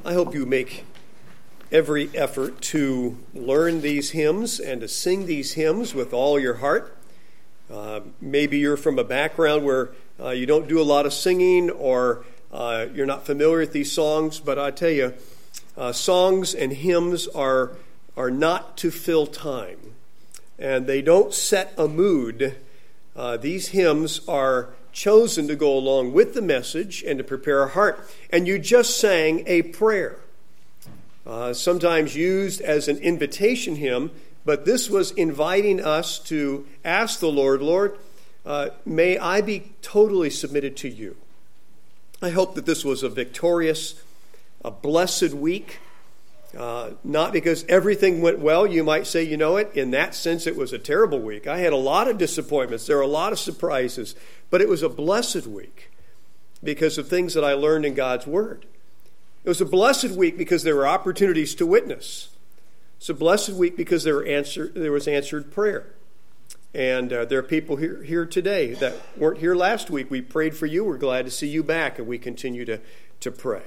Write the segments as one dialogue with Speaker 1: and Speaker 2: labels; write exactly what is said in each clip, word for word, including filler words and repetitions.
Speaker 1: I hope you make every effort to learn these hymns and to sing these hymns with all your heart. Uh, maybe you're from a background where uh, you don't do a lot of singing, or uh, you're not familiar with these songs, but I tell you, uh, songs and hymns are, are not to fill time, and they don't set a mood. Uh, these hymns are chosen to go along with the message and to prepare our heart. And you just sang a prayer, uh, sometimes used as an invitation hymn, but this was inviting us to ask the Lord, Lord, uh, may I be totally submitted to you. I hope that this was a victorious, a blessed week, uh, not because everything went well. You might say, you know what, in that sense it was a terrible week. I had a lot of disappointments. There were a lot of surprises. But it was a blessed week because of things that I learned in God's Word. It was a blessed week because there were opportunities to witness. It's a blessed week because there, were answer, there was answered prayer. And uh, there are people here, here today that weren't here last week. We prayed for you. We're glad to see you back, and we continue to, to pray.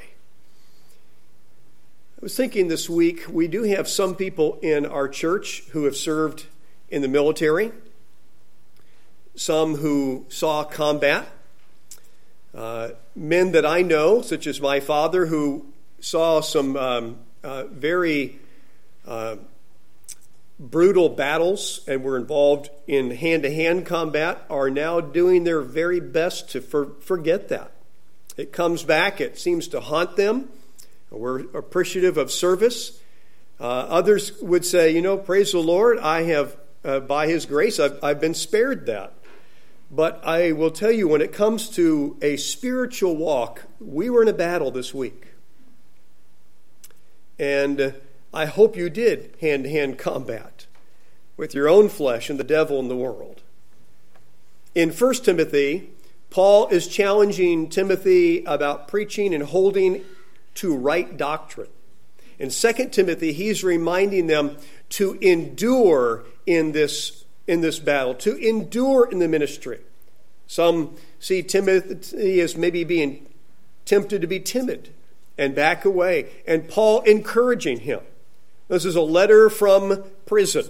Speaker 1: I was thinking this week, we do have some people in our church who have served in the military, some who saw combat, uh, men that I know, such as my father, who saw some um, uh, very uh, brutal battles and were involved in hand-to-hand combat, are now doing their very best to for, forget that. It comes back. It seems to haunt them. We're appreciative of service. Uh, others would say, you know, praise the Lord, I have, uh, by His grace, I've, I've been spared that. But I will tell you, when it comes to a spiritual walk, we were in a battle this week. And I hope you did hand-to-hand combat with your own flesh and the devil and the world. In First Timothy, Paul is challenging Timothy about preaching and holding to right doctrine. In Second Timothy, he's reminding them to endure in this in this battle, to endure in the ministry. Some see Timothy as maybe being tempted to be timid and back away, and Paul encouraging him. This is a letter from prison.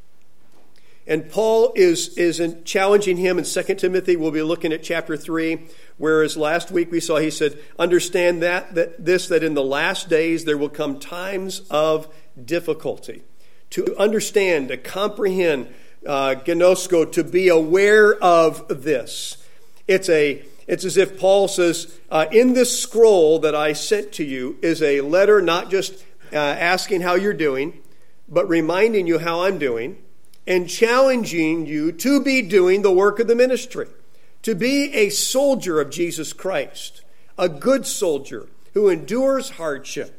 Speaker 1: And Paul is, is in challenging him in Second Timothy. We'll be looking at chapter three, whereas last week we saw he said, understand that, that this, that in the last days there will come times of difficulty. To understand, to comprehend, Uh, gnosko, to be aware of this. It's a it's as if Paul says, uh, in this scroll that I sent to you is a letter not just uh, asking how you're doing, but reminding you how I'm doing and challenging you to be doing the work of the ministry, to be a soldier of Jesus Christ, a good soldier who endures hardship.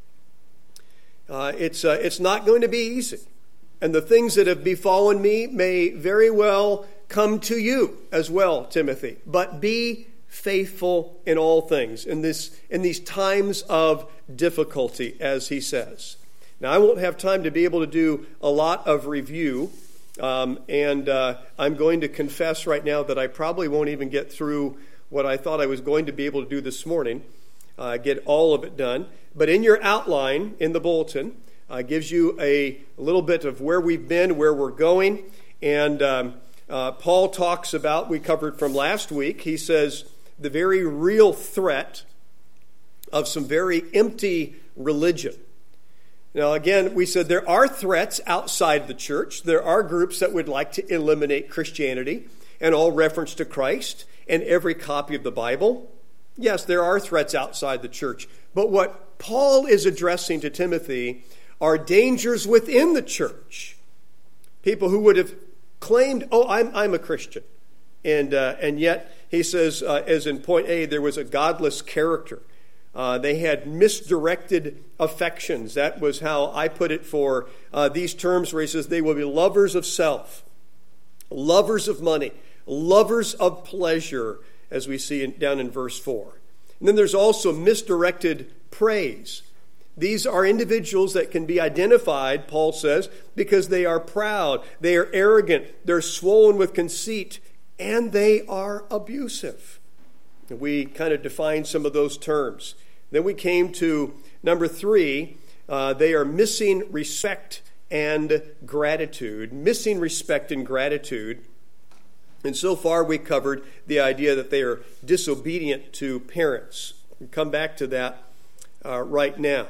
Speaker 1: Uh, it's uh, it's not going to be easy. And the things that have befallen me may very well come to you as well, Timothy. But be faithful in all things, in this in these times of difficulty, as he says. Now, I won't have time to be able to do a lot of review, um, and uh, I'm going to confess right now that I probably won't even get through what I thought I was going to be able to do this morning, uh, get all of it done. But in your outline, in the bulletin, Uh, gives you a, a little bit of where we've been, where we're going. And um, uh, Paul talks about, we covered from last week, he says the very real threat of some very empty religion. Now, again, we said there are threats outside the church. There are groups that would like to eliminate Christianity and all reference to Christ and every copy of the Bible. Yes, there are threats outside the church. But what Paul is addressing to Timothy are dangers within the church. People who would have claimed, oh, I'm I'm a Christian. And uh, and yet, he says, uh, as in point A, there was a godless character. Uh, they had misdirected affections. That was how I put it for uh, these terms, where he says they will be lovers of self, lovers of money, lovers of pleasure, as we see in, down in verse four. And then there's also misdirected praise. These are individuals that can be identified, Paul says, because they are proud, they are arrogant, they're swollen with conceit, and they are abusive. We kind of define some of those terms. Then we came to number three. Uh, they are missing respect and gratitude. Missing respect and gratitude. And so far we covered the idea that they are disobedient to parents. We'll come back to that uh, right now.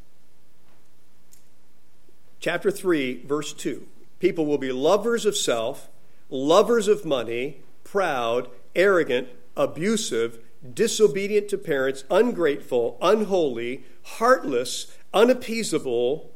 Speaker 1: Chapter three, verse two. People will be lovers of self, lovers of money, proud, arrogant, abusive, disobedient to parents, ungrateful, unholy, heartless, unappeasable.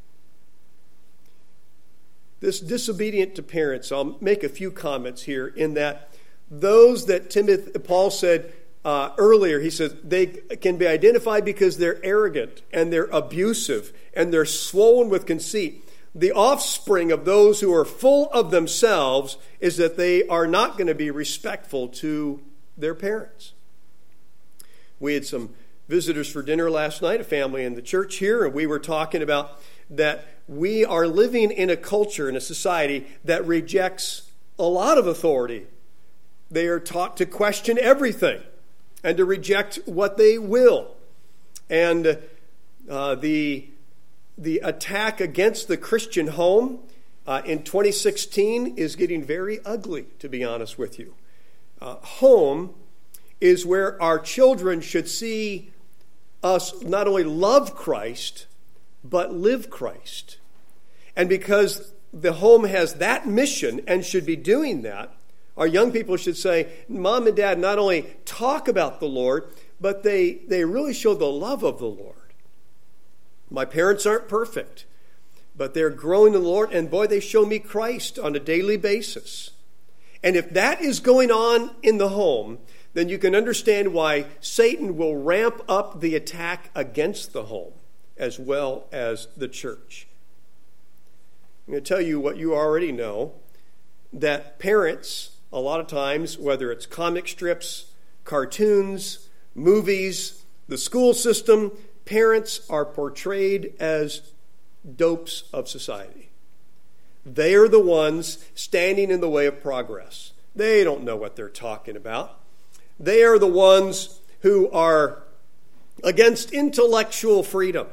Speaker 1: This disobedient to parents, I'll make a few comments here in that those that Timothy, Paul said uh, earlier, he said they can be identified because they're arrogant and they're abusive and they're swollen with conceit. The offspring of those who are full of themselves is that they are not going to be respectful to their parents. We had some visitors for dinner last night, a family in the church here, and we were talking about that we are living in a culture, in a society that rejects a lot of authority. They are taught to question everything and to reject what they will. And uh, the, the attack against the Christian home uh, in twenty sixteen is getting very ugly, to be honest with you. Uh, home is where our children should see us not only love Christ, but live Christ. And because the home has that mission and should be doing that, our young people should say, Mom and Dad not only talk about the Lord, but they, they really show the love of the Lord. My parents aren't perfect, but they're growing in the Lord, and boy, they show me Christ on a daily basis. And if that is going on in the home, then you can understand why Satan will ramp up the attack against the home as well as the church. I'm going to tell you what you already know, that parents, a lot of times, whether it's comic strips, cartoons, movies, the school system, parents are portrayed as dopes of society. They are the ones standing in the way of progress. They don't know what they're talking about. They are the ones who are against intellectual freedom.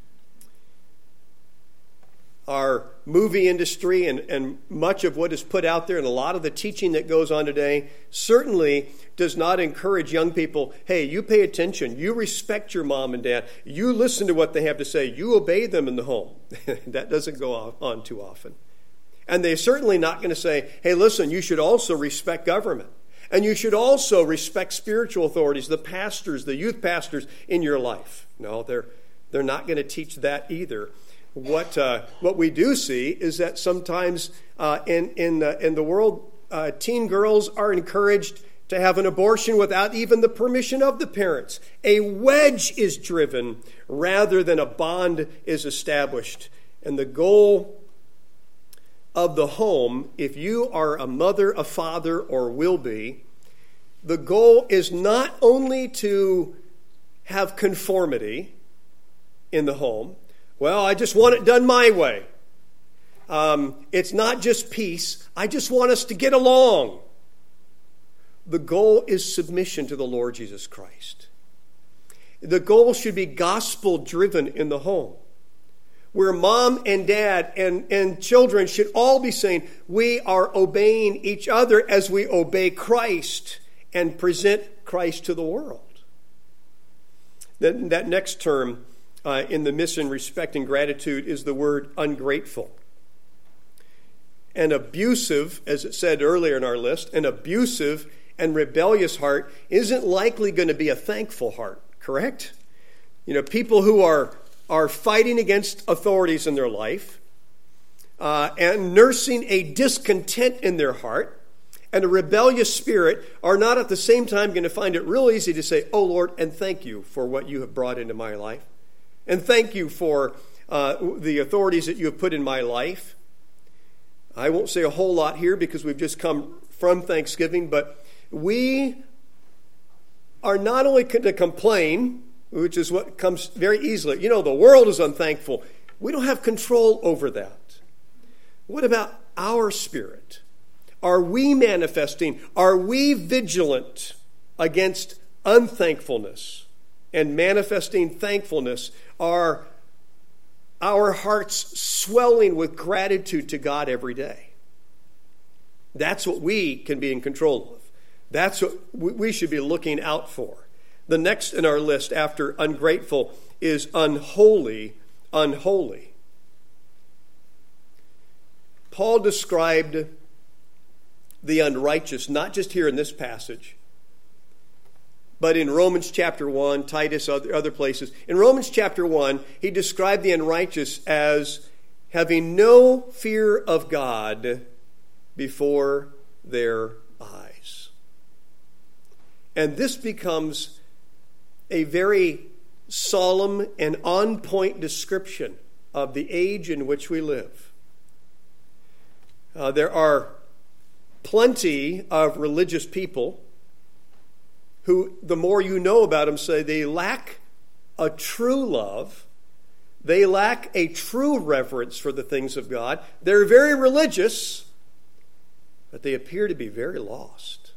Speaker 1: Our movie industry and, and much of what is put out there and a lot of the teaching that goes on today certainly does not encourage young people, hey, you pay attention, you respect your mom and dad, you listen to what they have to say, you obey them in the home. That doesn't go on too often. And they're certainly not going to say, hey, listen, you should also respect government. And you should also respect spiritual authorities, the pastors, the youth pastors in your life. No, they're they're not going to teach that either. What uh, what we do see is that sometimes uh, in in the, in the world, uh, teen girls are encouraged to have an abortion without even the permission of the parents. A wedge is driven rather than a bond is established. And the goal of the home, if you are a mother, a father, or will be, the goal is not only to have conformity in the home. Well, I just want it done my way. Um, it's not just peace. I just want us to get along. The goal is submission to the Lord Jesus Christ. The goal should be gospel-driven in the home, where mom and dad and, and children should all be saying, we are obeying each other as we obey Christ and present Christ to the world. Then that next term uh, in the mission, respect, and gratitude is the word ungrateful. An abusive, as it said earlier in our list, an abusive and rebellious heart isn't likely going to be a thankful heart, correct? You know, people who are are fighting against authorities in their life uh, and nursing a discontent in their heart and a rebellious spirit are not at the same time going to find it real easy to say, oh, Lord, and thank you for what you have brought into my life. And thank you for uh, the authorities that you have put in my life. I won't say a whole lot here because we've just come from Thanksgiving, but we are not only to complain, which is what comes very easily. You know, the world is unthankful. We don't have control over that. What about our spirit? Are we manifesting? Are we vigilant against unthankfulness? and manifesting thankfulness? Are our hearts swelling with gratitude to God every day? That's what we can be in control of. That's what we should be looking out for. The next in our list after ungrateful is unholy, unholy. Paul described the unrighteous, not just here in this passage, but in Romans chapter one, Titus, other, other places. In Romans chapter one, he described the unrighteous as having no fear of God before their eyes. And this becomes a very solemn and on-point description of the age in which we live. Uh, there are plenty of religious people who, the more you know about them, say they lack a true love. They lack a true reverence for the things of God. They're very religious, but they appear to be very lost.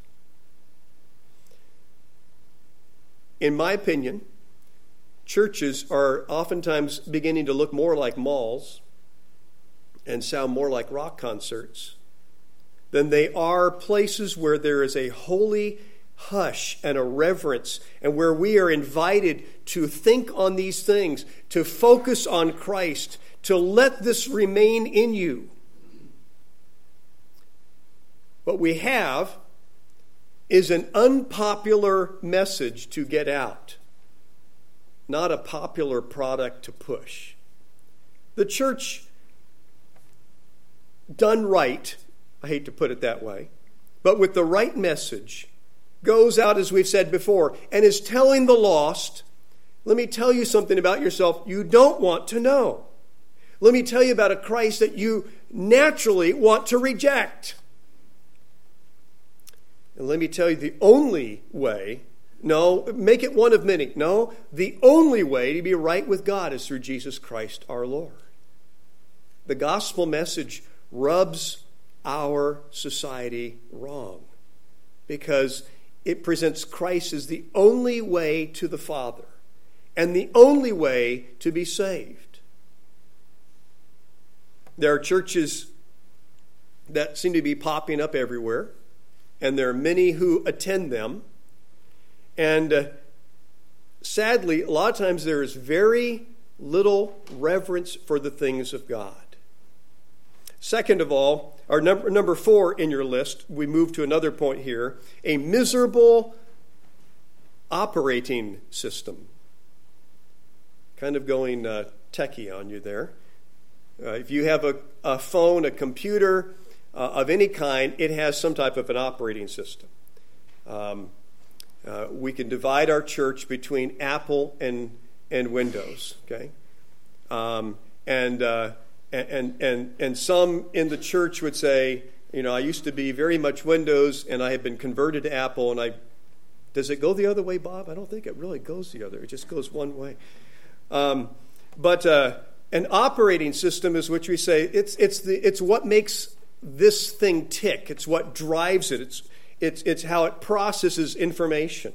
Speaker 1: In my opinion, churches are oftentimes beginning to look more like malls and sound more like rock concerts than they are places where there is a holy hush and a reverence, and where we are invited to think on these things, to focus on Christ, to let this remain in you. What we have is an unpopular message to get out, not a popular product to push. The church, done right, I hate to put it that way, but with the right message, goes out, as we've said before, and is telling the lost, let me tell you something about yourself you don't want to know. Let me tell you about a Christ that you naturally want to reject. And let me tell you the only way, no, make it one of many. No, the only way to be right with God is through Jesus Christ our Lord. The gospel message rubs our society wrong because it presents Christ as the only way to the Father and the only way to be saved. There are churches that seem to be popping up everywhere, and there are many who attend them. And uh, sadly, a lot of times there is very little reverence for the things of God. Second of all, our number, number four in your list, we move to another point here, a miserable operating system. Kind of going uh, techie on you there. Uh, if you have a, a phone, a computer uh, of any kind, it has some type of an operating system. Um, uh, we can divide our church between Apple and, and Windows, okay? Um, and... Uh, And, and and some in the church would say, you know, I used to be very much Windows, and I have been converted to Apple. And I, does it go the other way, Bob? I don't think it really goes the other. It just goes one way. Um, but uh, an operating system is what we say. It's it's the it's what makes this thing tick. It's what drives it. It's it's it's how it processes information.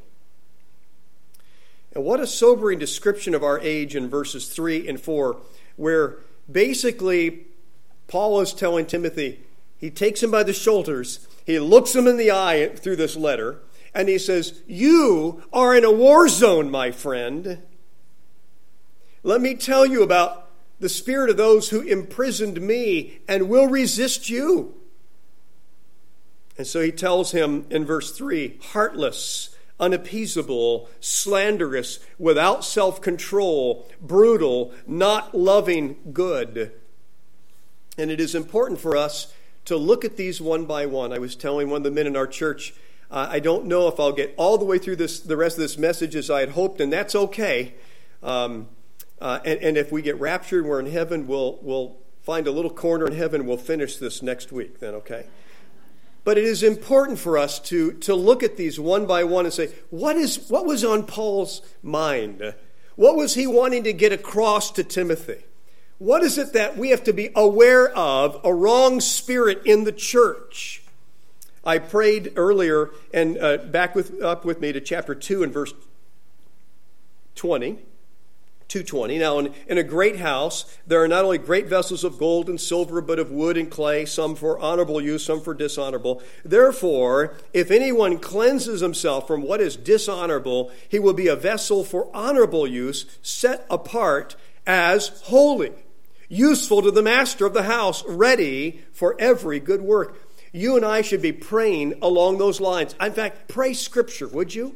Speaker 1: And what a sobering description of our age in verses three and four, where basically, Paul is telling Timothy, he takes him by the shoulders, he looks him in the eye through this letter, and he says, you are in a war zone, my friend. Let me tell you about the spirit of those who imprisoned me and will resist you. And so he tells him in verse three, heartless, unappeasable, slanderous, without self-control, brutal, not loving good. And it is important for us to look at these one by one. I was telling one of the men in our church, uh, I don't know if I'll get all the way through this, the rest of this message as I had hoped, and that's okay. Um, uh, and, and if we get raptured and we're in heaven, we'll, we'll find a little corner in heaven. We'll finish this next week then, okay? But it is important for us to, to look at these one by one and say, what is what was on Paul's mind? What was he wanting to get across to Timothy? What is it that we have to be aware of, a wrong spirit in the church? I prayed earlier, and uh, back with, up with me to chapter two and verse twenty, two twenty. Now, in, in a great house, there are not only great vessels of gold and silver, but of wood and clay, some for honorable use, some for dishonorable. Therefore, if anyone cleanses himself from what is dishonorable, he will be a vessel for honorable use, set apart as holy, useful to the master of the house, ready for every good work. You and I should be praying along those lines. In fact, pray Scripture, would you?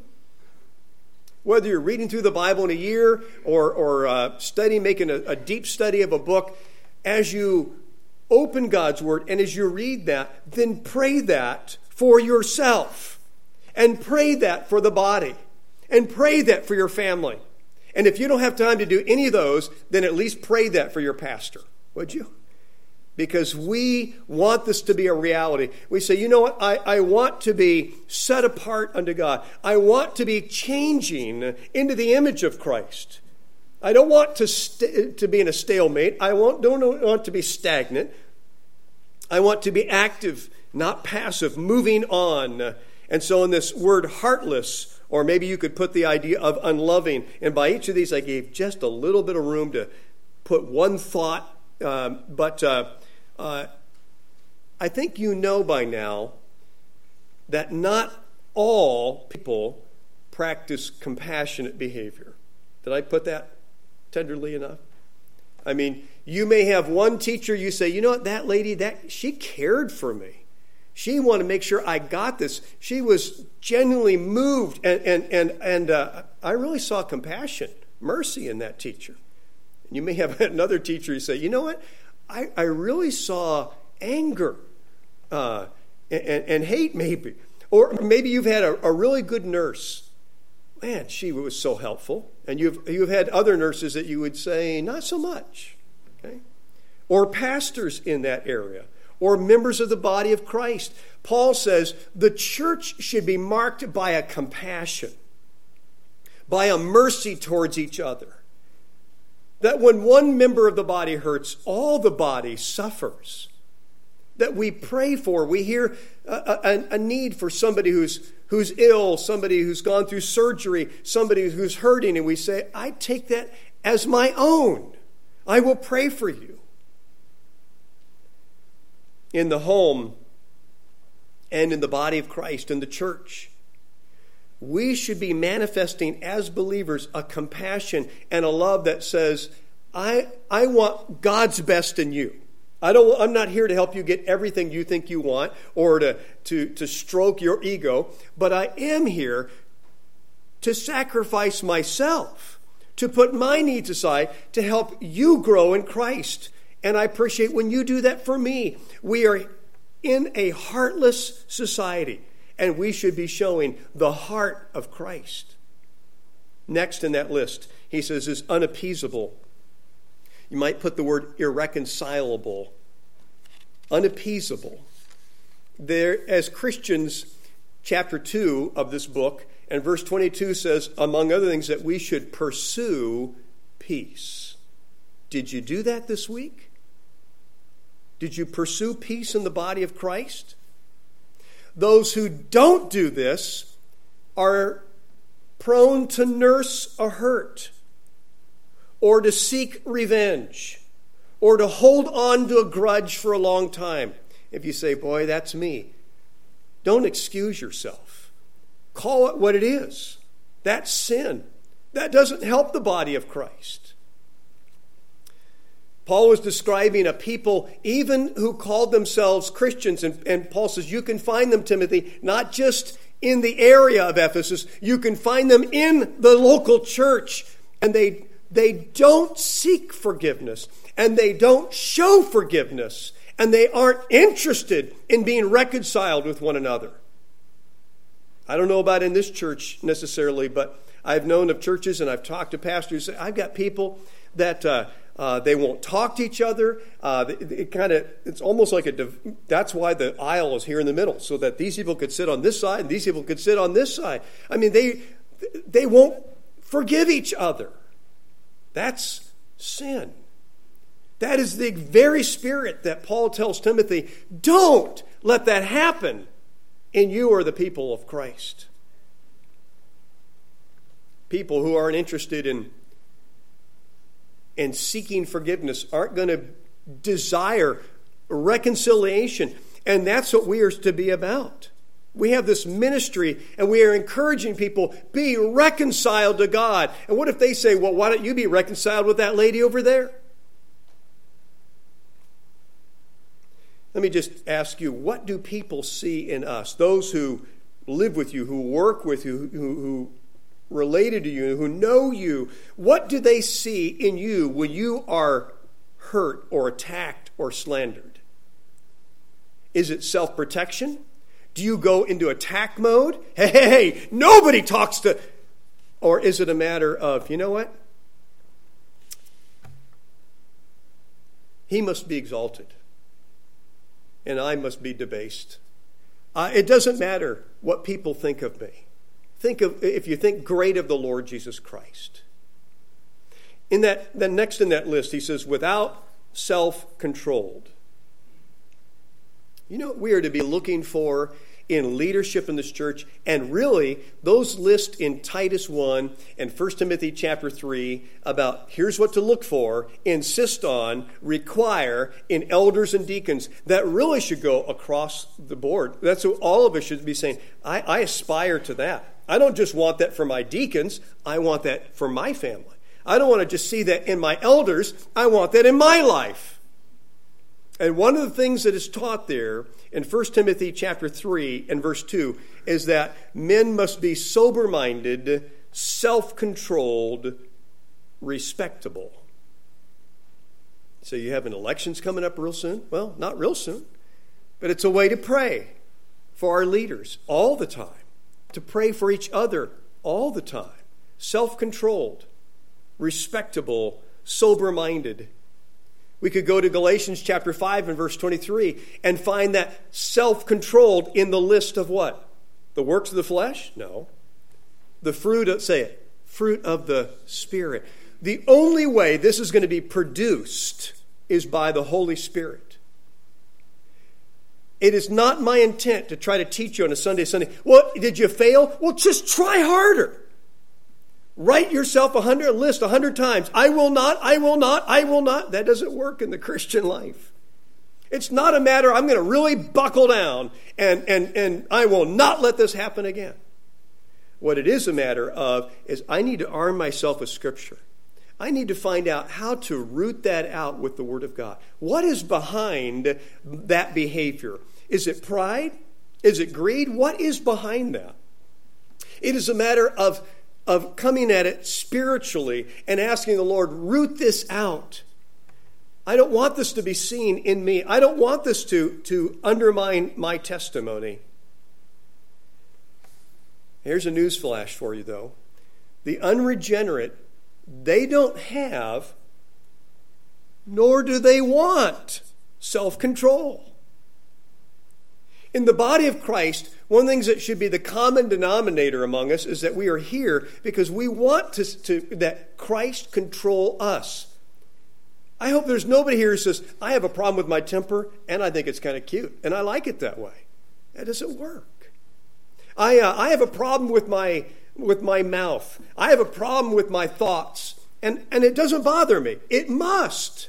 Speaker 1: Whether you're reading through the Bible in a year or, or uh, studying, making a, a deep study of a book, as you open God's Word and as you read that, then pray that for yourself. And pray that for the body. And pray that for your family. And if you don't have time to do any of those, then at least pray that for your pastor, would you? Because we want this to be a reality. We say, you know what, I, I want to be set apart unto God. I want to be changing into the image of Christ. I don't want to st- to be in a stalemate. I want, don't want to be stagnant. I want to be active, not passive, moving on. And so in this word heartless, or maybe you could put the idea of unloving. And by each of these, I gave just a little bit of room to put one thought. Um, but uh, uh, I think you know by now that not all people practice compassionate behavior. Did I put that tenderly enough? I mean, you may have one teacher, you say, you know what, that lady, that she cared for me. She wanted to make sure I got this. She was genuinely moved, and and and, and uh, I really saw compassion, mercy in that teacher. You may have another teacher who say, you know what, I, I really saw anger uh, and, and hate maybe. Or maybe you've had a, a really good nurse. Man, she was so helpful. And you've, you've had other nurses that you would say, not so much. Okay? Or pastors in that area. Or members of the body of Christ. Paul says the church should be marked by a compassion, by a mercy towards each other. That when one member of the body hurts, all the body suffers. That we pray for. We hear a, a, a need for somebody who's, who's ill, somebody who's gone through surgery, somebody who's hurting, and we say, I take that as my own. I will pray for you. In the home and in the body of Christ, in the church, we should be manifesting as believers a compassion and a love that says, I, I want God's best in you. I don't, I'm not here to help you get everything you think you want or to, to, to stroke your ego, but I am here to sacrifice myself, to put my needs aside, to help you grow in Christ. And I appreciate when you do that for me. We are in a heartless society. And we should be showing the heart of Christ. Next in that list, he says, is unappeasable. You might put the word irreconcilable. Unappeasable. There, as Christians, chapter two of this book, and verse twenty-two says, among other things, that we should pursue peace. Did you do that this week? Did you pursue peace in the body of Christ? Those who don't do this are prone to nurse a hurt or to seek revenge or to hold on to a grudge for a long time. If you say, boy, that's me, don't excuse yourself. Call it what it is. That's sin. That doesn't help the body of Christ. Paul was describing a people even who called themselves Christians. And, and Paul says, you can find them, Timothy, not just in the area of Ephesus. You can find them in the local church. And they, they don't seek forgiveness. And they don't show forgiveness. And they aren't interested in being reconciled with one another. I don't know about in this church necessarily, but I've known of churches and I've talked to pastors. I've got people that... Uh, Uh, they won't talk to each other. Uh, it it kind of, it's almost like a, div- that's why the aisle is here in the middle, so that these people could sit on this side and these people could sit on this side. I mean, they they won't forgive each other. That's sin. That is the very spirit that Paul tells Timothy, don't let that happen in you or the people of Christ. people who aren't interested in, in seeking forgiveness, aren't going to desire reconciliation. And that's what we are to be about. We have this ministry, and we are encouraging people, be reconciled to God. And what if they say, well, why don't you be reconciled with that lady over there? Let me just ask you, what do people see in us? Those who live with you, who work with you, who, who related to you, who know you, what do they see in you when you are hurt or attacked or slandered? Is it self-protection? Do you go into attack mode? Hey, hey, hey, nobody talks to... Or is it a matter of, you know what? He must be exalted, and I must be debased. Uh, it doesn't matter what people think of me. Think of, if you think great of the Lord Jesus Christ. In that, then next in that list, he says, without self-controlled. You know what we are to be looking for in leadership in this church? And really, those lists in Titus one and First Timothy chapter three about here's what to look for, insist on, require in elders and deacons, that really should go across the board. That's what all of us should be saying. I, I aspire to that. I don't just want that for my deacons. I want that for my family. I don't want to just see that in my elders. I want that in my life. And one of the things that is taught there in First Timothy chapter three and verse two is that men must be sober-minded, self-controlled, respectable. So you have an elections coming up real soon? Well, not real soon. But it's a way to pray for our leaders all the time. To pray for each other all the time. Self-controlled, respectable, sober-minded. We could go to Galatians chapter five and verse twenty-three and find that self-controlled in the list of what? The works of the flesh? No. The fruit of, say it, fruit of the Spirit. The only way this is going to be produced is by the Holy Spirit. It is not my intent to try to teach you on a Sunday, Sunday. Well, did you fail? Well, just try harder. Write yourself a hundred a list a hundred times. I will not, I will not, I will not. That doesn't work in the Christian life. It's not a matter, I'm going to really buckle down and, and, and I will not let this happen again. What it is a matter of is I need to arm myself with Scripture. I need to find out how to root that out with the Word of God. What is behind that behavior? Is it pride? Is it greed? What is behind that? It is a matter of of coming at it spiritually and asking the Lord, root this out. I don't want this to be seen in me. I don't want this to, to undermine my testimony. Here's a news flash for you, though. The unregenerate, they don't have, nor do they want, self-control. In the body of Christ, one of the things that should be the common denominator among us is that we are here because we want to, to that Christ control us. I hope there's nobody here who says, I have a problem with my temper, and I think it's kind of cute, and I like it that way. That doesn't work. I uh, I have a problem with my with my mouth. I have a problem with my thoughts, and, and it doesn't bother me. It must.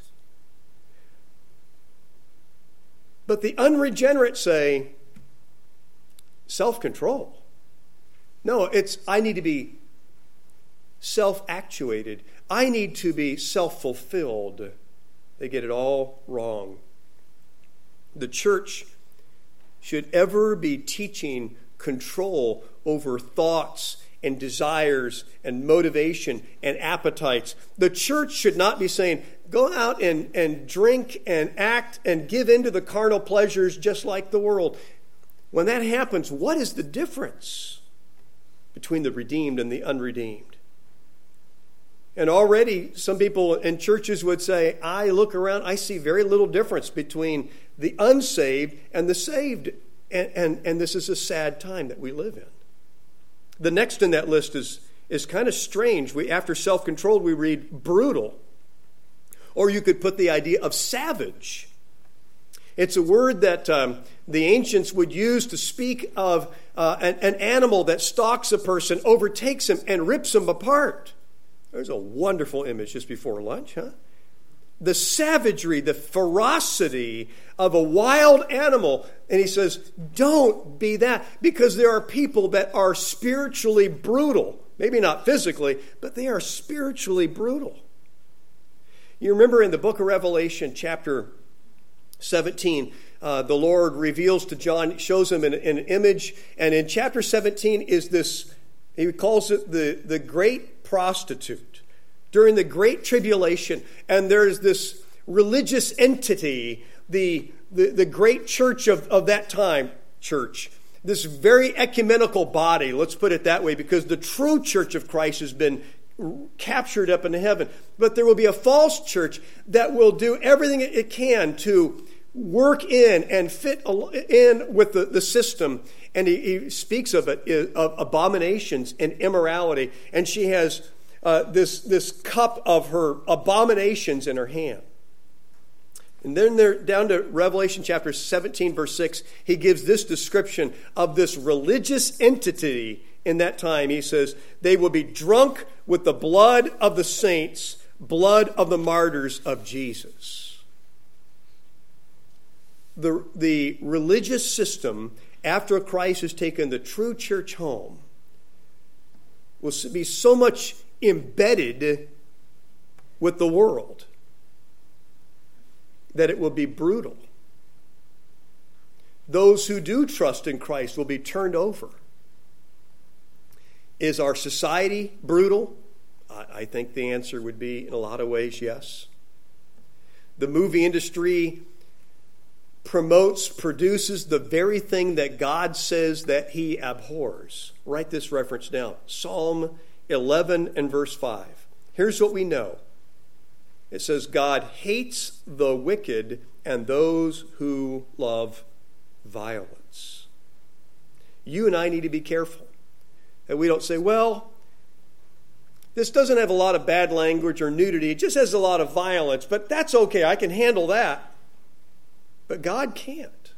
Speaker 1: But the unregenerate say, self-control. No, it's, I need to be self-actuated. I need to be self-fulfilled. They get it all wrong. The church should ever be teaching control over thoughts and desires and motivation and appetites. The church should not be saying, go out and, and drink and act and give in to the carnal pleasures just like the world. When that happens, what is the difference between the redeemed and the unredeemed? And already some people in churches would say, I look around, I see very little difference between the unsaved and the saved. And, and, and this is a sad time that we live in. The next in that list is, is kind of strange. We, after self-controlled, we read brutal. Or you could put the idea of savage. It's a word that um, the ancients would use to speak of uh, an, an animal that stalks a person, overtakes him, and rips him apart. There's a wonderful image just before lunch, huh? The savagery, the ferocity of a wild animal. And he says, don't be that, because there are people that are spiritually brutal. Maybe not physically, but they are spiritually brutal. You remember in the book of Revelation, chapter seventeen, uh, the Lord reveals to John, shows him an, an image, and in chapter seventeen is this, he calls it the, the great prostitute. During the Great Tribulation, and there's this religious entity, the, the, the great church of, of that time, church, this very ecumenical body, let's put it that way, because the true church of Christ has been captured up into heaven. But there will be a false church that will do everything it can to work in and fit in with the, the system. And he, he speaks of it, of abominations and immorality. And she has Uh, this, this cup of her abominations in her hand. And then there, down to Revelation chapter seventeen, verse six, he gives this description of this religious entity in that time. He says, they will be drunk with the blood of the saints, blood of the martyrs of Jesus. The, the religious system, after Christ has taken the true church home, will be so much embedded with the world that it will be brutal. Those who do trust in Christ will be turned over. Is our society brutal? I, I think the answer would be, in a lot of ways, yes. The movie industry promotes, produces the very thing that God says that he abhors. Write this reference down. Psalm eleven and verse five. Here's what we know. It says, God hates the wicked and those who love violence. You and I need to be careful that we don't say, well, this doesn't have a lot of bad language or nudity. It just has a lot of violence, but that's okay. I can handle that. But God can't.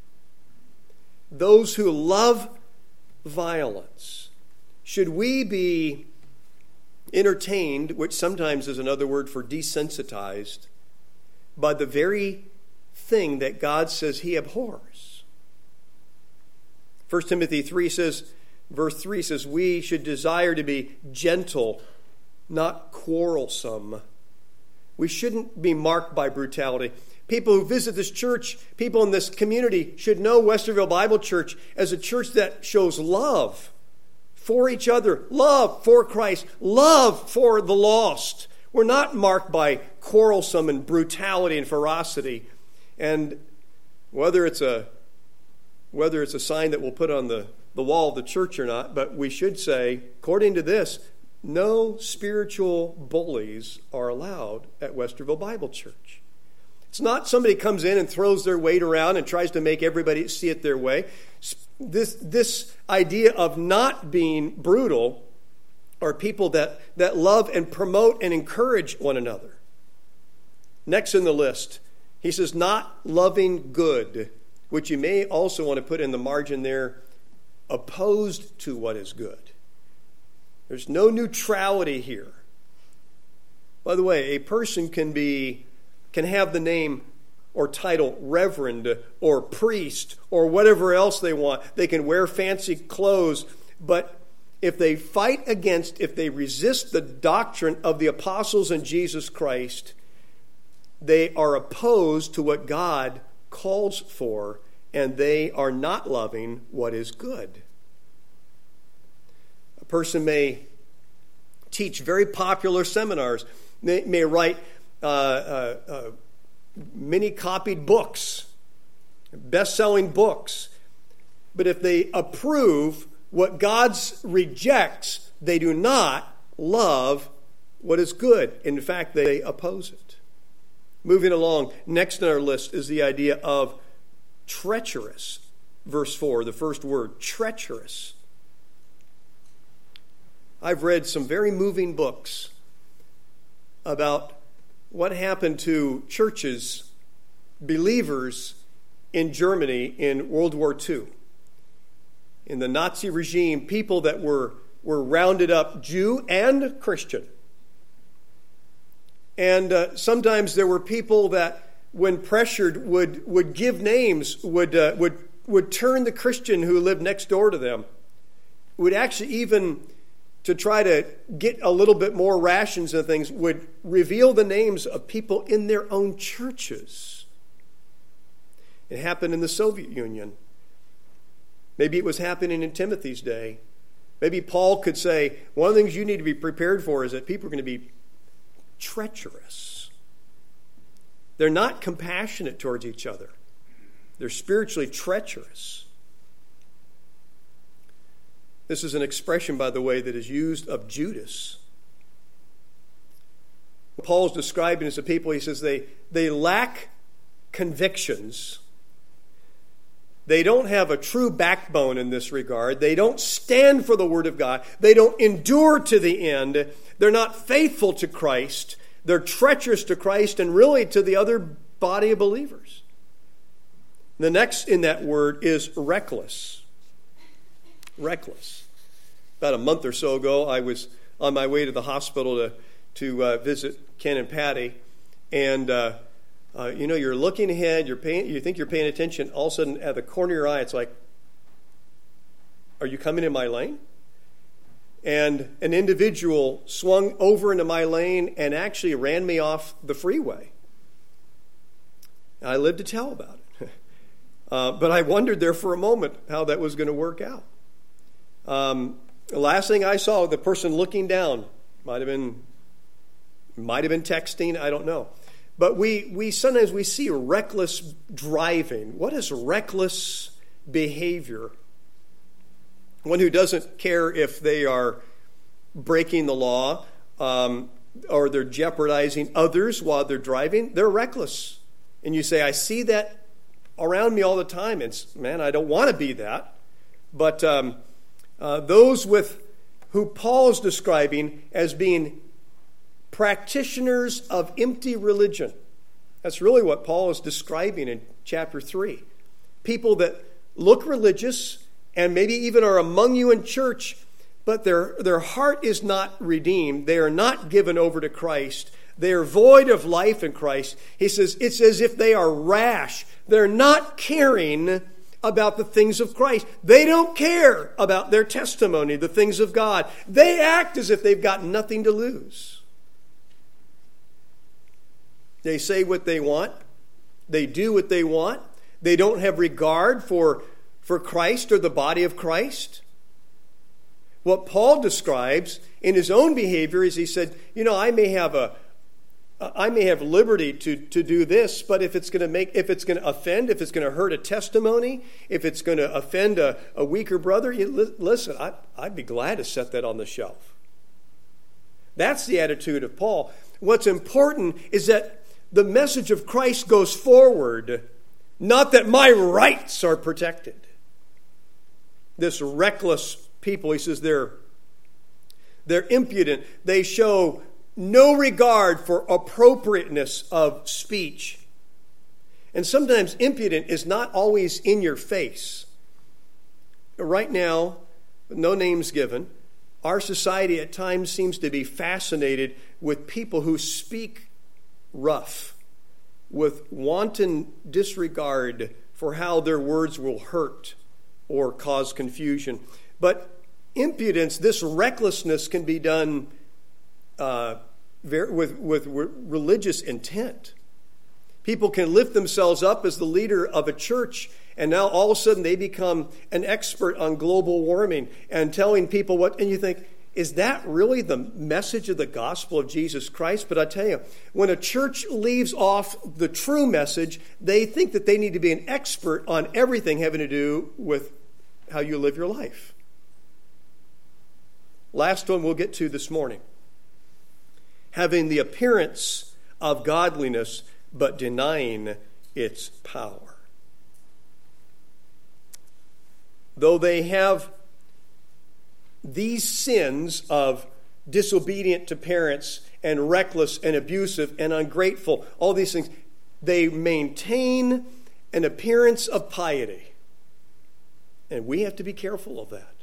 Speaker 1: Those who love violence. Should we be entertained, which sometimes is another word for desensitized, by the very thing that God says he abhors? First Timothy three says, verse three says, we should desire to be gentle, not quarrelsome. We shouldn't be marked by brutality. People who visit this church, people in this community should know Westerville Bible Church as a church that shows love for each other, love for Christ, love for the lost. We're not marked by quarrelsome and brutality and ferocity. And whether it's a whether it's a sign that we'll put on the, the wall of the church or not, but we should say, according to this, no spiritual bullies are allowed at Westerville Bible Church. It's not somebody comes in and throws their weight around and tries to make everybody see it their way. This, this idea of not being brutal are people that, that love and promote and encourage one another. Next in the list, he says, not loving good, which you may also want to put in the margin there, opposed to what is good. There's no neutrality here. By the way, a person can be can have the name or title reverend or priest or whatever else they want. They can wear fancy clothes, but if they fight against, if they resist the doctrine of the apostles and Jesus Christ, they are opposed to what God calls for, and they are not loving what is good. A person may teach very popular seminars, may, may write uh, uh, uh, many copied books, best-selling books, but if they approve what God rejects, they do not love what is good. In fact, they oppose it. Moving along, next on our list is the idea of treacherous. Verse four, the first word, treacherous. I've read some very moving books about what happened to churches, believers, in Germany in World War Two. In the Nazi regime, people that were, were rounded up, Jew and Christian. And uh, sometimes there were people that, when pressured, would, would give names, would, uh, would, would turn the Christian who lived next door to them, would actually even, to try to get a little bit more rations and things, would reveal the names of people in their own churches. It happened in the Soviet Union. Maybe it was happening in Timothy's day. Maybe Paul could say, one of the things you need to be prepared for is that people are going to be treacherous. They're not compassionate towards each other. They're spiritually treacherous. This is an expression, by the way, that is used of Judas. Paul's describing as a people, he says they, they lack convictions. They don't have a true backbone in this regard. They don't stand for the Word of God. They don't endure to the end. They're not faithful to Christ. They're treacherous to Christ and really to the other body of believers. The next in that word is reckless. Reckless. About a month or so ago, I was on my way to the hospital to, to uh, visit Ken and Patty. And, uh, uh, you know, you're looking ahead, you're paying, you think you're paying attention. All of a sudden, at the corner of your eye, it's like, are you coming in my lane? And an individual swung over into my lane and actually ran me off the freeway. I lived to tell about it. uh, but I wondered there for a moment how that was going to work out. Um, the last thing I saw, the person looking down, might have been, might have been texting, I don't know. But we, we sometimes we see reckless driving. What is reckless behavior? One who doesn't care if they are breaking the law um, or they're jeopardizing others while they're driving. They're reckless. And you say, I see that around me all the time. It's, man, I don't want to be that. But um, uh, those with who Paul is describing as being practitioners of empty religion. That's really what Paul is describing in chapter three. People that look religious and maybe even are among you in church, but their, their heart is not redeemed. They are not given over to Christ. They are void of life in Christ. He says it's as if they are rash. They're not caring about the things of Christ. They don't care about their testimony, the things of God. They act as if they've got nothing to lose. They say what they want. They do what they want. They don't have regard for For Christ or the body of Christ. What Paul describes in his own behavior is he said, you know, I may have a, I may have liberty to, to do this, but if it's going to make, if it's going to offend, if it's going to hurt a testimony, if it's going to offend a, a weaker brother, you, listen, I, I'd be glad to set that on the shelf. That's the attitude of Paul. What's important is that the message of Christ goes forward, not that my rights are protected. This reckless people, he says, they're, they're impudent. They show no regard for appropriateness of speech. And sometimes impudent is not always in your face. Right now, no names given, our society at times seems to be fascinated with people who speak rough, with wanton disregard for how their words will hurt or cause confusion. But impudence, this recklessness, can be done uh, very, with, with religious intent. People can lift themselves up as the leader of a church, and now all of a sudden they become an expert on global warming and telling people what, and you think, is that really the message of the gospel of Jesus Christ? But I tell you, when a church leaves off the true message, they think that they need to be an expert on everything having to do with how you live your life. Last one we'll get to this morning. Having the appearance of godliness, but denying its power. Though they have these sins of disobedient to parents and reckless and abusive and ungrateful, all these things, they maintain an appearance of piety. And we have to be careful of that.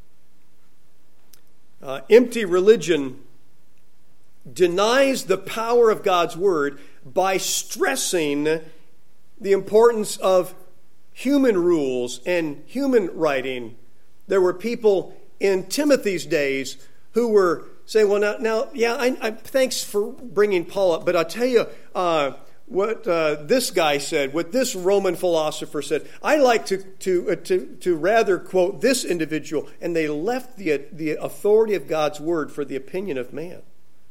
Speaker 1: Uh, empty religion denies the power of God's word by stressing the importance of human rules and human writing. There were people in Timothy's days who were saying, well, now, now yeah, I, I, thanks for bringing Paul up, but I'll tell you uh, what uh, this guy said, what this Roman philosopher said. I like to to, uh, to to rather quote this individual, and they left the, the authority of God's word for the opinion of man.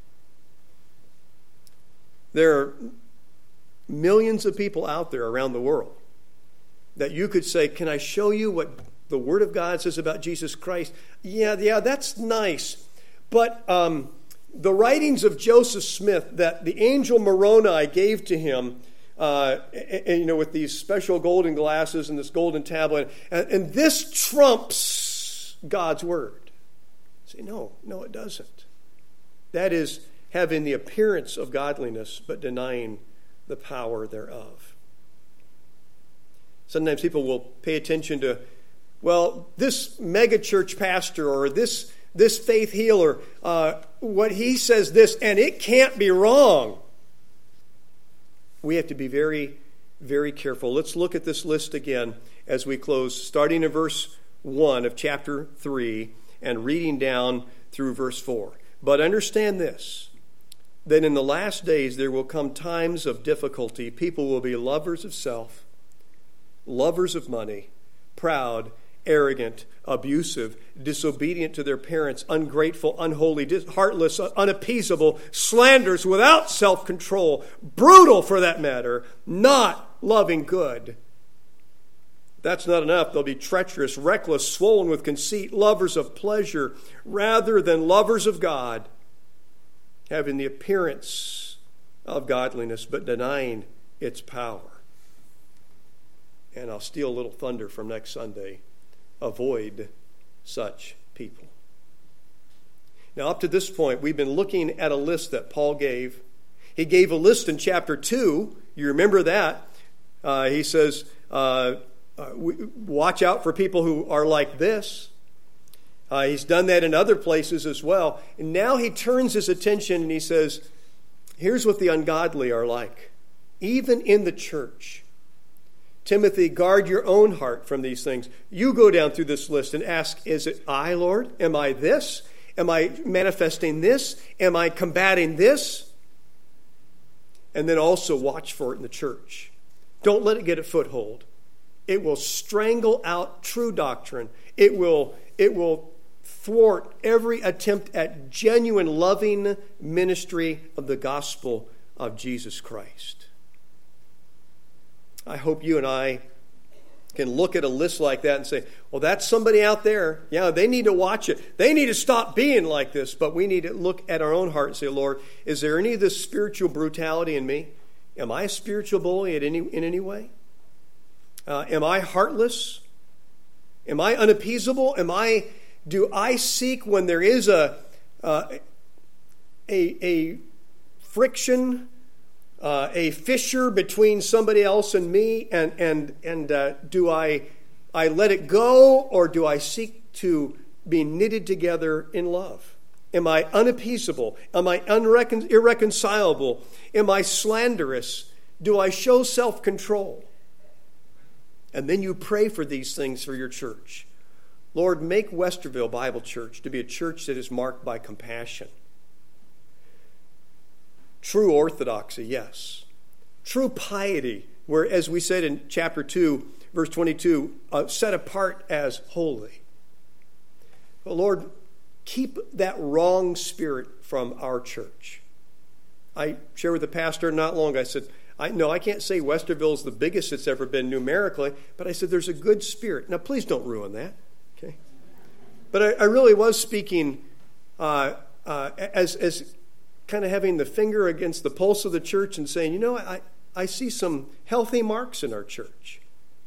Speaker 1: There are millions of people out there around the world that you could say, can I show you what the Word of God says about Jesus Christ? Yeah, yeah, that's nice. But um, the writings of Joseph Smith that the angel Moroni gave to him, uh, and, and, you know, with these special golden glasses and this golden tablet, and, and this trumps God's Word. Say, no, no, it doesn't. That is having the appearance of godliness, but denying the power thereof. Sometimes people will pay attention to, well, this megachurch pastor or this this faith healer, uh, what he says this, and it can't be wrong. We have to be very, very careful. Let's look at this list again as we close, starting in verse one of chapter three and reading down through verse four. But understand this, that in the last days there will come times of difficulty. People will be lovers of self, lovers of money, proud, arrogant, abusive, disobedient to their parents, ungrateful, unholy, heartless, unappeasable, slanderers, without self-control, brutal for that matter, not loving good. That's not enough. They'll be treacherous, reckless, swollen with conceit, lovers of pleasure rather than lovers of God, having the appearance of godliness but denying its power. And I'll steal a little thunder from next Sunday. Avoid such people. Now, up to this point, we've been looking at a list that Paul gave. He gave a list in chapter two. You remember that. Uh, he says, uh, uh, watch out for people who are like this. Uh, he's done that in other places as well. And now he turns his attention and he says, here's what the ungodly are like, even in the church. Timothy, guard your own heart from these things. You go down through this list and ask, is it I, Lord? Am I this? Am I manifesting this? Am I combating this? And then also watch for it in the church. Don't let it get a foothold. It will strangle out true doctrine. It will, it will thwart every attempt at genuine loving ministry of the gospel of Jesus Christ. I hope you and I can look at a list like that and say, well, that's somebody out there. Yeah, they need to watch it. They need to stop being like this. But we need to look at our own heart and say, Lord, is there any of this spiritual brutality in me? Am I a spiritual bully in any, in any way? Uh, am I heartless? Am I unappeasable? Am I? Do I seek when there is a uh, a, a friction, uh, a fissure between somebody else and me, and and and uh, do I I let it go, or do I seek to be knitted together in love? Am I unappeasable? Am I unrecon- irreconcilable? Am I slanderous? Do I show self-control? And then you pray for these things for your church. Lord, make Westerville Bible Church to be a church that is marked by compassion. True orthodoxy, yes. True piety, where, as we said in chapter two, verse twenty-two, uh, set apart as holy. But Lord, keep that wrong spirit from our church. I shared with the pastor not long ago, I said, I no, I can't say Westerville is the biggest it's ever been numerically, but I said there's a good spirit. Now, please don't ruin that, okay? But I, I really was speaking uh, uh, as as kind of having the finger against the pulse of the church and saying, you know, I, I see some healthy marks in our church.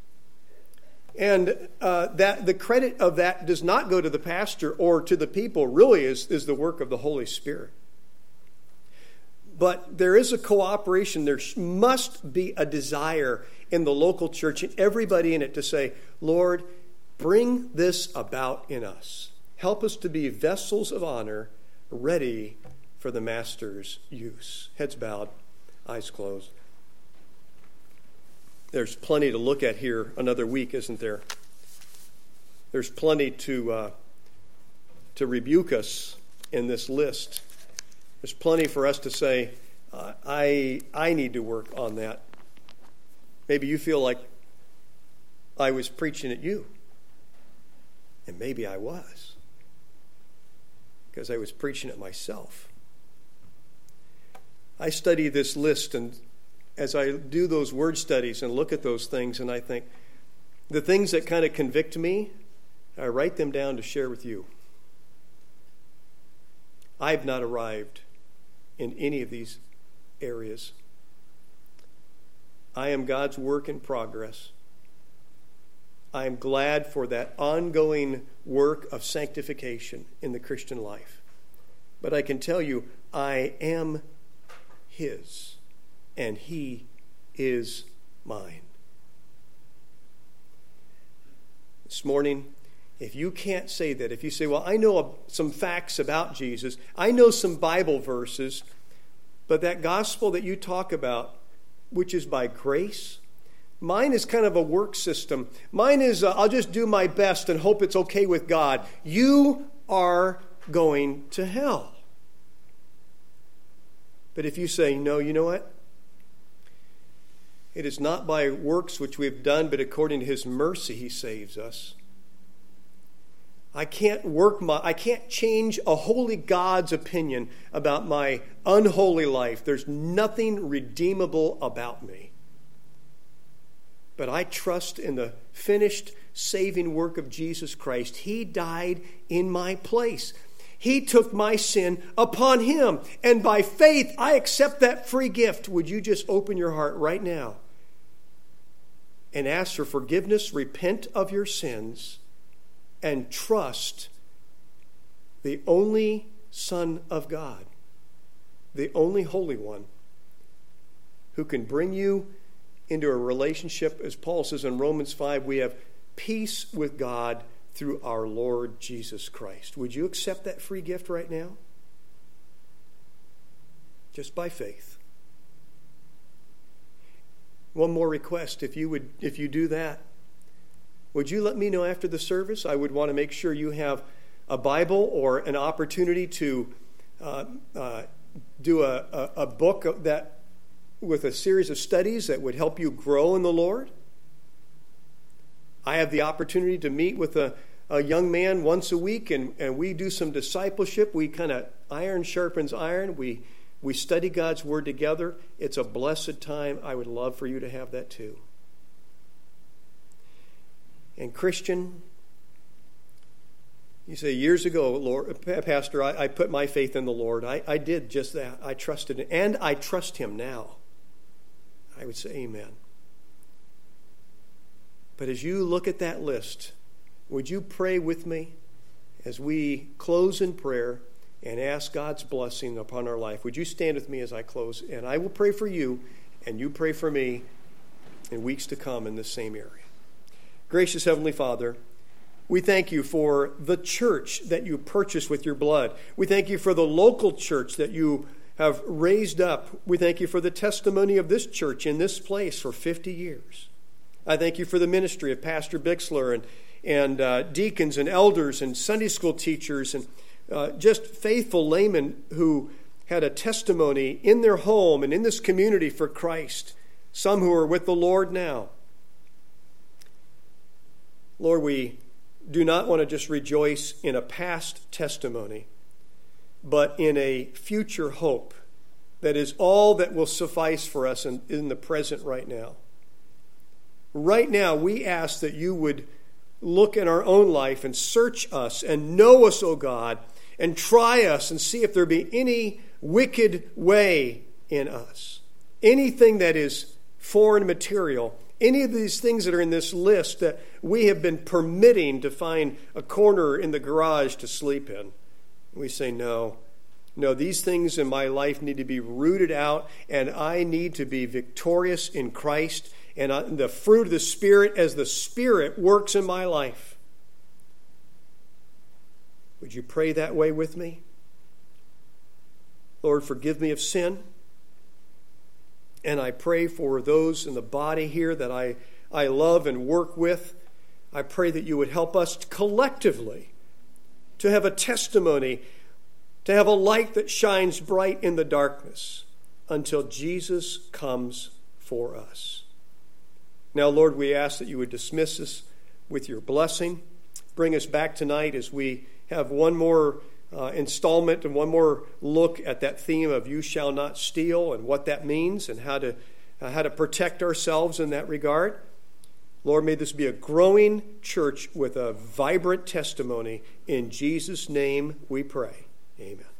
Speaker 1: And uh, that the credit of that does not go to the pastor or to the people, really is, is the work of the Holy Spirit. But there is a cooperation. There must be a desire in the local church and everybody in it to say, Lord, bring this about in us. Help us to be vessels of honor, ready for the Master's use. Heads bowed, eyes closed. There's plenty to look at here another week, isn't there? There's plenty to uh, to rebuke us in this list. There's plenty for us to say, uh, I I need to work on that. Maybe you feel like I was preaching at you. And maybe I was. Because I was preaching at myself. I study this list, and as I do those word studies and look at those things, and I think, the things that kind of convict me, I write them down to share with you. I've not arrived in any of these areas. I am God's work in progress. I am glad for that ongoing work of sanctification in the Christian life. But I can tell you, I am His, and He is mine. This morning, if you can't say that, if you say, well, I know some facts about Jesus, I know some Bible verses, but that gospel that you talk about, which is by grace, mine is kind of a work system. Mine is, uh, I'll just do my best and hope it's okay with God. You are going to hell. But if you say, no, you know what? It is not by works which we have done, but according to His mercy He saves us. I can't work my, I can't change a holy God's opinion about my unholy life. There's nothing redeemable about me. But I trust in the finished saving work of Jesus Christ. He died in my place. He took my sin upon Him. And by faith, I accept that free gift. Would you just open your heart right now and ask for forgiveness, repent of your sins, and trust the only Son of God, the only Holy One, who can bring you into a relationship, as Paul says in Romans five, we have peace with God through our Lord Jesus Christ. Would you accept that free gift right now? Just by faith. One more request, if you would, if you do that, would you let me know after the service? I would want to make sure you have a Bible or an opportunity to uh, uh, do a, a, a book that with a series of studies that would help you grow in the Lord. I have the opportunity to meet with a, a young man once a week, and, and we do some discipleship. We kind of iron sharpens iron. We, we study God's Word together. It's a blessed time. I would love for you to have that too. And Christian, you say, years ago, Lord, Pastor, I, I put my faith in the Lord. I, I did just that. I trusted Him, and I trust Him now. I would say amen. But as you look at that list, would you pray with me as we close in prayer and ask God's blessing upon our life? Would you stand with me as I close? And I will pray for you, and you pray for me in weeks to come in this same area. Gracious Heavenly Father, we thank you for the church that you purchased with your blood. We thank you for the local church that you have raised up. We thank you for the testimony of this church in this place for fifty years. I thank you for the ministry of Pastor Bixler and, and uh, deacons and elders and Sunday school teachers and uh, just faithful laymen who had a testimony in their home and in this community for Christ. Some who are with the Lord now. Lord, we do not want to just rejoice in a past testimony, but in a future hope that is all that will suffice for us in, in the present right now. Right now, we ask that you would look in our own life and search us and know us, O God, and try us and see if there be any wicked way in us, anything that is foreign material, any of these things that are in this list that we have been permitting to find a corner in the garage to sleep in. We say, no, no, these things in my life need to be rooted out, and I need to be victorious in Christ, and the fruit of the Spirit as the Spirit works in my life. Would you pray that way with me? Lord, forgive me of sin. And I pray for those in the body here that I, I love and work with. I pray that you would help us collectively to have a testimony, to have a light that shines bright in the darkness until Jesus comes for us. Now, Lord, we ask that you would dismiss us with your blessing. Bring us back tonight as we have one more uh, installment and one more look at that theme of you shall not steal and what that means and how to, uh, how to protect ourselves in that regard. Lord, may this be a growing church with a vibrant testimony. In Jesus' name we pray. Amen.